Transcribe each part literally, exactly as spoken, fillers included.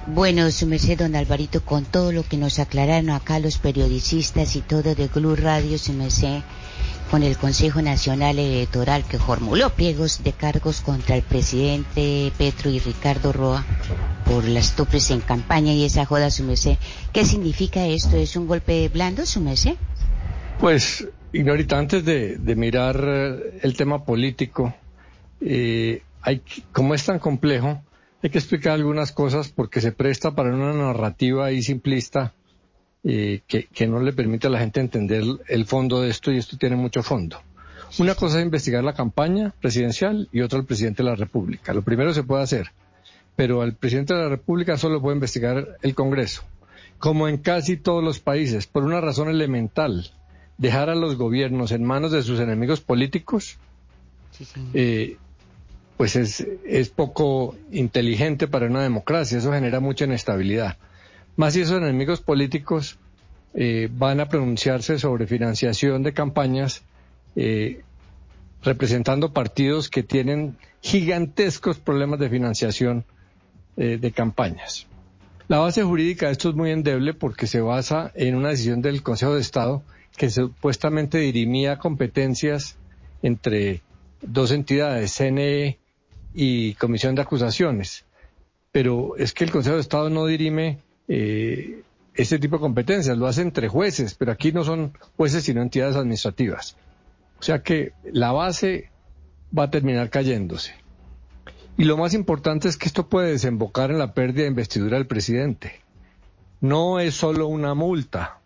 Bueno, su merced, don Alvarito, con todo lo que nos aclararon acá los periodistas y todo de Blue Radio, su merced, con el Consejo Nacional Electoral que formuló pliegos de cargos contra el presidente Petro y Ricardo Roa por las topes en campaña y esa joda, su merced. ¿Qué significa esto? ¿Es un golpe blando, su merced? Pues, Ignorita, antes de, de mirar el tema político, eh, hay, como es tan complejo, hay que explicar algunas cosas porque se presta para una narrativa ahí simplista eh, que, que no le permite a la gente entender el fondo de esto, y esto tiene mucho fondo. Una cosa es investigar la campaña presidencial y otra el presidente de la República. Lo primero se puede hacer, pero al presidente de la República solo puede investigar el Congreso. Como en casi todos los países, por una razón elemental, dejar a los gobiernos en manos de sus enemigos políticos, Sí, sí. eh, pues es, es poco inteligente para una democracia. Eso genera mucha inestabilidad. Más si esos enemigos políticos eh, van a pronunciarse sobre financiación de campañas, eh, representando partidos que tienen gigantescos problemas de financiación eh, de campañas. La base jurídica de esto es muy endeble porque se basa en una decisión del Consejo de Estado que supuestamente dirimía competencias entre dos entidades, C N E y Comisión de Acusaciones. Pero es que el Consejo de Estado no dirime eh, ese tipo de competencias, lo hace entre jueces, pero aquí no son jueces sino entidades administrativas. O sea que la base va a terminar cayéndose. Y lo más importante es que esto puede desembocar en la pérdida de investidura del presidente. No es solo una multa,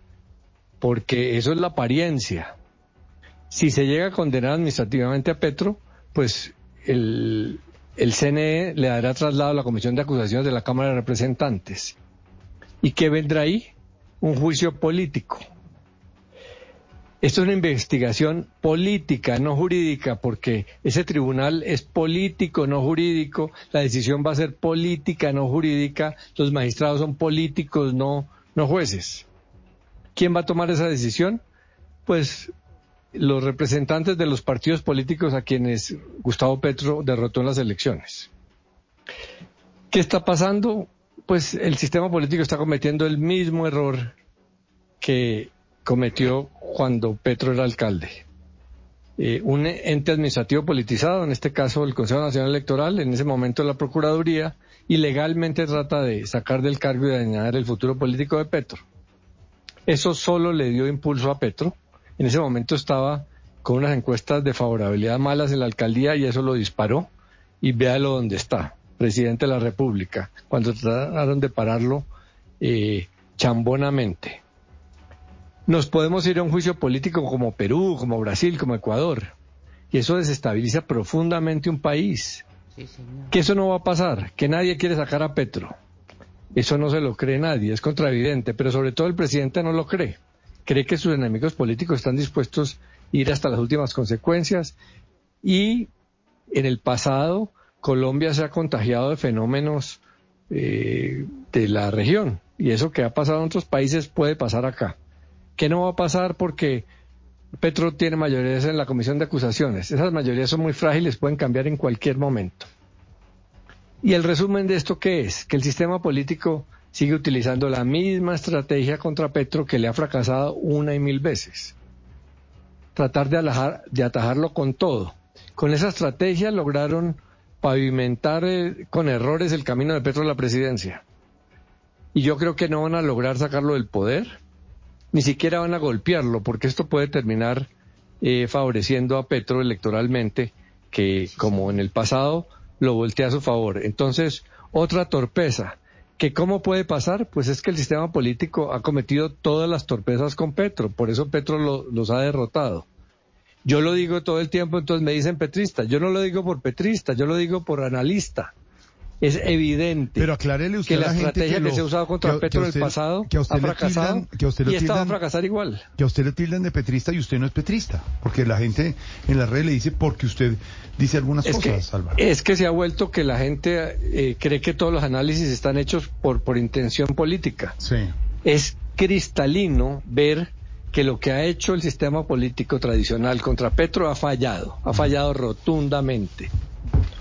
porque eso es la apariencia. Si se llega a condenar administrativamente a Petro, pues el, el C N E le dará traslado a la Comisión de Acusaciones de la Cámara de Representantes. ¿Y qué vendrá ahí? Un juicio político. Esto es una investigación política, no jurídica, porque ese tribunal es político, no jurídico. La decisión va a ser política, no jurídica. Los magistrados son políticos, no, no jueces. ¿Quién va a tomar esa decisión? Pues los representantes de los partidos políticos a quienes Gustavo Petro derrotó en las elecciones. ¿Qué está pasando? Pues el sistema político está cometiendo el mismo error que cometió cuando Petro era alcalde. Eh, un ente administrativo politizado, en este caso el Consejo Nacional Electoral, en ese momento la Procuraduría, ilegalmente trata de sacar del cargo y dañar el futuro político de Petro. Eso solo le dio impulso a Petro. En ese momento estaba con unas encuestas de favorabilidad malas en la alcaldía y eso lo disparó. Y véalo donde está, presidente de la República, cuando trataron de pararlo eh, chambonamente. Nos podemos ir a un juicio político como Perú, como Brasil, como Ecuador, y eso desestabiliza profundamente un país. Sí, señor. Que eso no va a pasar, que nadie quiere sacar a Petro. Eso no se lo cree nadie, es contraevidente, pero sobre todo el presidente no lo cree. Cree que sus enemigos políticos están dispuestos a ir hasta las últimas consecuencias, y en el pasado Colombia se ha contagiado de fenómenos eh, de la región, y eso que ha pasado en otros países puede pasar acá. ¿Qué no va a pasar? Porque Petro tiene mayorías en la Comisión de Acusaciones. Esas mayorías son muy frágiles, pueden cambiar en cualquier momento. Y el resumen de esto, ¿qué es? Que el sistema político sigue utilizando la misma estrategia contra Petro que le ha fracasado una y mil veces. Tratar de, alajar, de atajarlo con todo. Con esa estrategia lograron pavimentar eh, con errores el camino de Petro a la presidencia. Y yo creo que no van a lograr sacarlo del poder, ni siquiera van a golpearlo, porque esto puede terminar eh, favoreciendo a Petro electoralmente, que como en el pasado lo voltea a su favor. Entonces, otra torpeza. ¿Que cómo puede pasar? Pues es que el sistema político ha cometido todas las torpezas con Petro, por eso Petro lo, los ha derrotado. Yo lo digo todo el tiempo, entonces me dicen petrista. Yo no lo digo por petrista, yo lo digo por analista. Es evidente Pero aclárele usted que la a la gente estrategia que, que lo, se ha usado contra que, Petro que usted, en el pasado que a usted ha fracasado tildan, que a usted y esta va a tildan, fracasar igual. Que a usted le tildan de petrista y usted no es petrista, porque la gente en las redes le dice porque usted dice algunas es cosas, que, Álvaro. Es que se ha vuelto que la gente eh, cree que todos los análisis están hechos por, por intención política. Sí. Es cristalino ver que lo que ha hecho el sistema político tradicional contra Petro ha fallado, ha fallado rotundamente.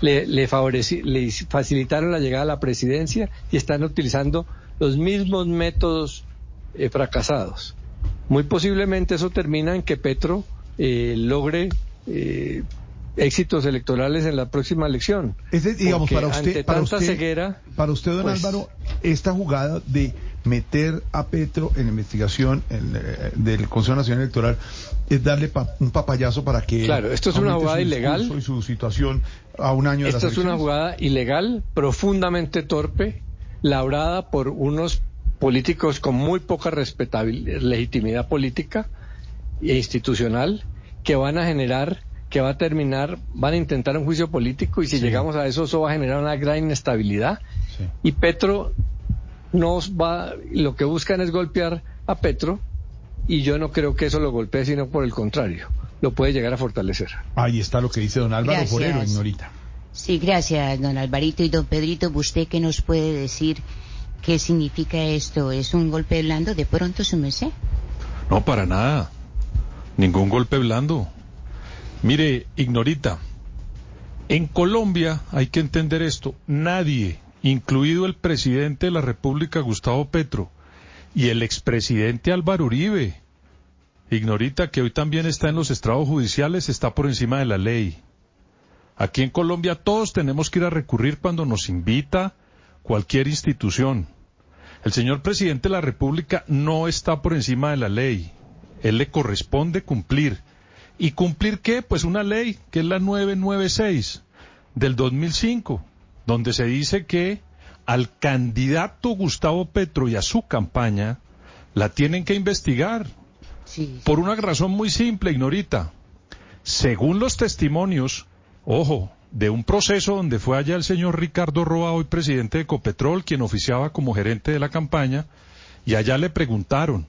le, le, favoreci, le facilitaron la llegada a la presidencia y están utilizando los mismos métodos eh, fracasados. Muy posiblemente eso termina en que Petro eh, logre eh, éxitos electorales en la próxima elección. Es de, digamos, para usted, ante para tanta usted, ceguera, para usted, don pues, Álvaro, esta jugada de meter a Petro en la investigación en, eh, del Consejo Nacional Electoral es darle pa, un papayazo para que... Claro, esto es una jugada ilegal. Y su situación a un año de Esto las es una jugada ilegal, profundamente torpe, labrada por unos políticos con muy poca respetabilidad, legitimidad política e institucional, que van a generar, que va a terminar, van a intentar un juicio político, y si sí. llegamos a eso, eso va a generar una gran inestabilidad. Sí. Y Petro nos va, lo que buscan es golpear a Petro, y yo no creo que eso lo golpee, sino por el contrario, lo puede llegar a fortalecer. Ahí está lo que dice don Álvaro Gracias. Forero, Ignorita. Sí, gracias, don Alvarito. Y don Pedrito, ¿usted qué nos puede decir? ¿Qué significa esto? ¿Es un golpe blando de pronto, su merced? No, para nada. Ningún golpe blando. Mire, Ignorita, en Colombia hay que entender esto. Nadie, incluido el presidente de la República, Gustavo Petro, y el expresidente Álvaro Uribe, Ignorita, que hoy también está en los estrados judiciales, está por encima de la ley. Aquí en Colombia todos tenemos que ir a recurrir cuando nos invita cualquier institución. El señor presidente de la República no está por encima de la ley. Él le corresponde cumplir. ¿Y cumplir qué? Pues una ley, que es la nueve noventa y seis del dos mil cinco, donde se dice que al candidato Gustavo Petro y a su campaña la tienen que investigar. Sí. Por una razón muy simple, Ignorita. Según los testimonios, ojo, de un proceso donde fue allá el señor Ricardo Roa, hoy presidente de Ecopetrol, quien oficiaba como gerente de la campaña, y allá le preguntaron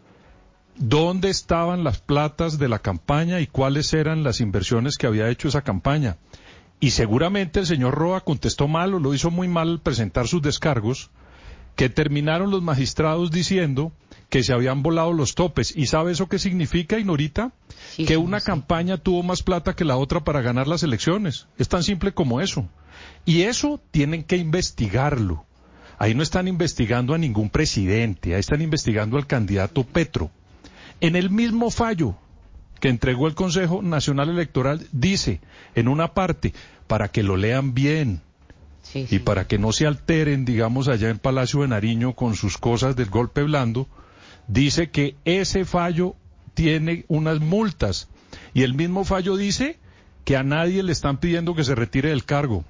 dónde estaban las platas de la campaña y cuáles eran las inversiones que había hecho esa campaña. Y seguramente el señor Roa contestó mal o lo hizo muy mal al presentar sus descargos, que terminaron los magistrados diciendo que se habían volado los topes. ¿Y sabe eso qué significa, Ignorita? Sí, que una sí. campaña tuvo más plata que la otra para ganar las elecciones. Es tan simple como eso. Y eso tienen que investigarlo. Ahí no están investigando a ningún presidente, ahí están investigando al candidato Petro. En el mismo fallo que entregó el Consejo Nacional Electoral dice, en una parte, para que lo lean bien, sí, sí. y para que no se alteren, digamos, allá en Palacio de Nariño con sus cosas del golpe blando, dice que ese fallo tiene unas multas, y el mismo fallo dice que a nadie le están pidiendo que se retire del cargo.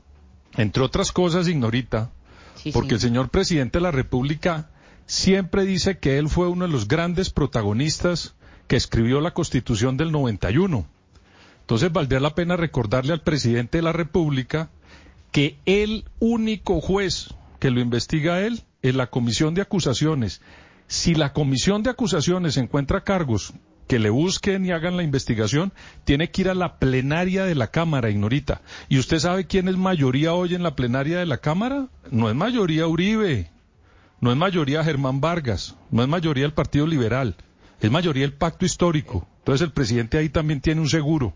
Entre otras cosas, Ignorita, sí, porque sí. el señor presidente de la República siempre dice que él fue uno de los grandes protagonistas que escribió la Constitución del noventa y uno. Entonces valdría la pena recordarle al presidente de la República que el único juez que lo investiga a él es la Comisión de Acusaciones. Si la Comisión de Acusaciones encuentra cargos que le busquen y hagan la investigación, tiene que ir a la plenaria de la Cámara, Ignorita. ¿Y usted sabe quién es mayoría hoy en la plenaria de la Cámara? No es mayoría Uribe, no es mayoría Germán Vargas, no es mayoría el Partido Liberal, es mayoría el Pacto Histórico. Entonces el presidente ahí también tiene un seguro.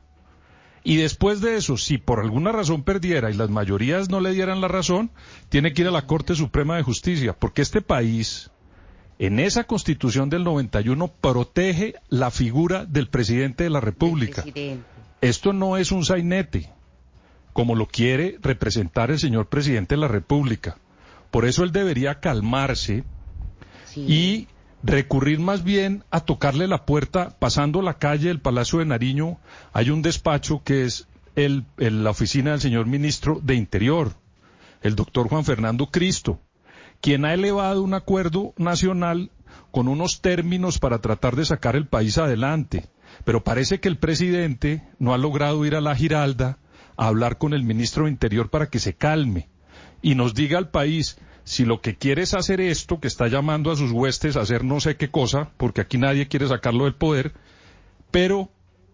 Y después de eso, si por alguna razón perdiera y las mayorías no le dieran la razón, tiene que ir a la Corte Suprema de Justicia, porque este país, en esa Constitución del noventa y uno, protege la figura del presidente de la República. Esto no es un sainete, como lo quiere representar el señor presidente de la República. Por eso él debería calmarse sí. y recurrir más bien a tocarle la puerta, pasando la calle del Palacio de Nariño. Hay un despacho que es el, el, la oficina del señor ministro de Interior, el doctor Juan Fernando Cristo, quien ha elevado un acuerdo nacional con unos términos para tratar de sacar el país adelante. Pero parece que el presidente no ha logrado ir a la Giralda a hablar con el ministro de Interior para que se calme y nos diga al país si lo que quiere es hacer esto, que está llamando a sus huestes a hacer no sé qué cosa, porque aquí nadie quiere sacarlo del poder, pero,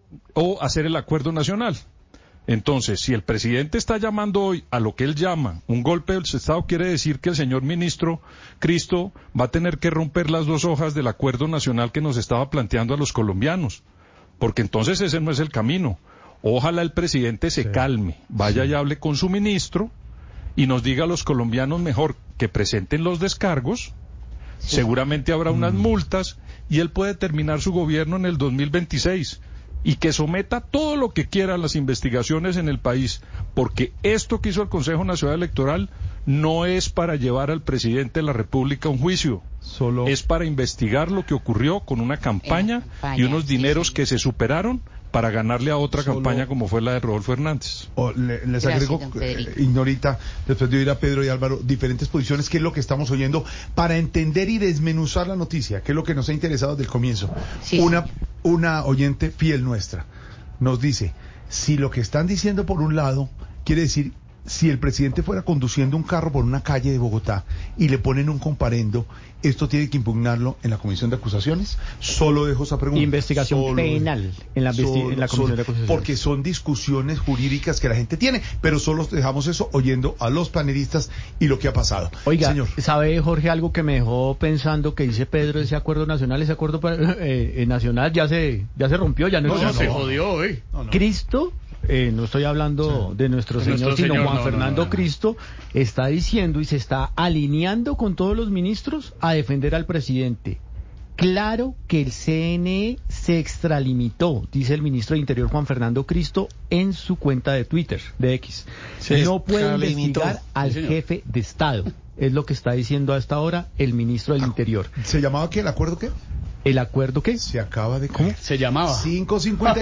o hacer el acuerdo nacional. Entonces, si el presidente está llamando hoy a lo que él llama un golpe del Estado, quiere decir que el señor ministro Cristo va a tener que romper las dos hojas del acuerdo nacional que nos estaba planteando a los colombianos, porque entonces ese no es el camino. Ojalá el presidente se Sí. calme, vaya Sí. y hable con su ministro y nos diga a los colombianos mejor que presenten los descargos. Sí. Seguramente habrá unas Mm. multas y él puede terminar su gobierno en el dos mil veintiséis y que someta todo lo que quiera a las investigaciones en el país, porque esto que hizo el Consejo Nacional Electoral no es para llevar al presidente de la República a un juicio, Solo es para investigar lo que ocurrió con una campaña, campaña, y unos sí, dineros señor. que se superaron para ganarle a otra Solo- campaña como fue la de Rodolfo Hernández. o le- les Gracias, agrego, don Federico. eh, Ignorita, después de oír a Pedro y Álvaro, diferentes posiciones, qué es lo que estamos oyendo, para entender y desmenuzar la noticia, qué es lo que nos ha interesado desde el comienzo. Sí, una, señor. una oyente fiel nuestra nos dice, si lo que están diciendo por un lado, quiere decir, si el presidente fuera conduciendo un carro por una calle de Bogotá y le ponen un comparendo, ¿esto tiene que impugnarlo en la comisión de acusaciones? Solo dejo esa pregunta. Investigación Solo penal dejo. en la, investi- Solo- en la comisión solo- de acusaciones. Porque son discusiones jurídicas que la gente tiene, pero solo dejamos eso oyendo a los panelistas y lo que ha pasado. Oiga, Señor. ¿sabe, Jorge, algo que me dejó pensando que dice Pedro, ese acuerdo nacional, ese acuerdo eh, eh, nacional ya se ya se rompió, ya no, No, existe? ya no. jodió, ¿eh? No, no. Cristo, eh, no estoy hablando de nuestro De Señor, nuestro sino Señor, Juan no, no, Fernando no, no. Cristo, está diciendo y se está alineando con todos los ministros a defender al presidente. Claro que el C N E se extralimitó, dice el ministro de Interior Juan Fernando Cristo en su cuenta de Twitter, de X. Se No puede extralimitó. investigar al Sí, señor. jefe de Estado. Es lo que está diciendo hasta ahora el ministro del Interior. ¿Se llamaba qué? ¿El acuerdo qué? ¿El acuerdo qué? Se acaba de caer. Se llamaba. cinco cincuenta